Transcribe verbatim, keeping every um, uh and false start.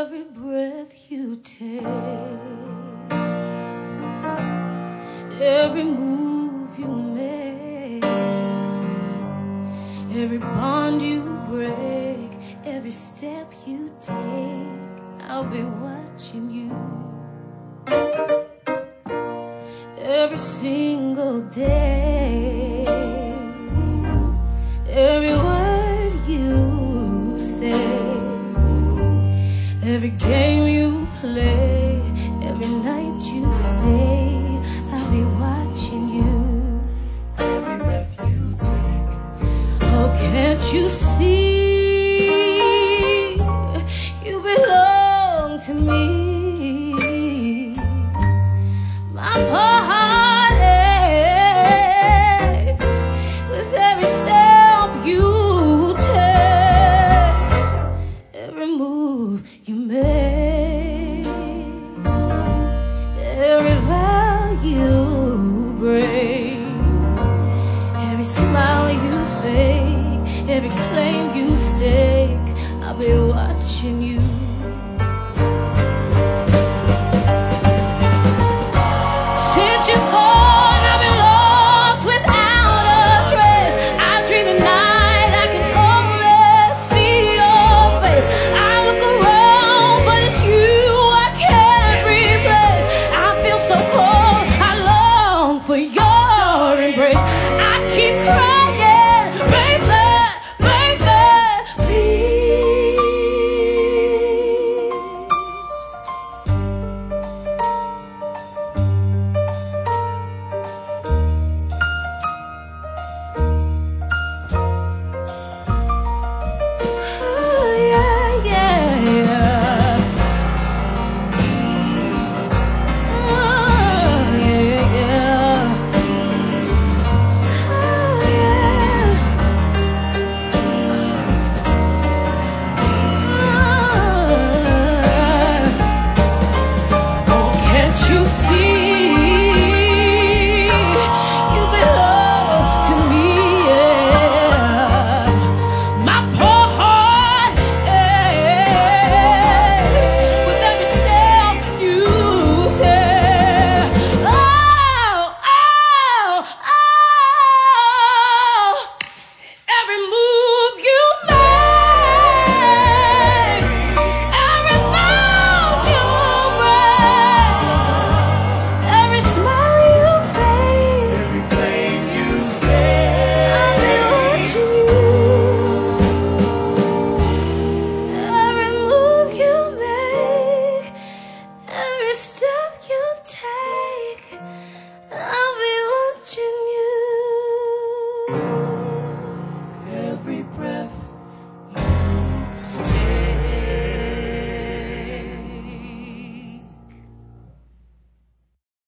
every breath you take, every move you make, every bond you break, every step you take, I'll be watching you. Every single day, every word you say, every game you play, every night you stay, I'll be watching you. Every breath you take. Oh, can't you see? You belong to me. My heart aches with every step you take, every move you make, every vow you break, every smile you fake, every claim you stake, I'll be watching you.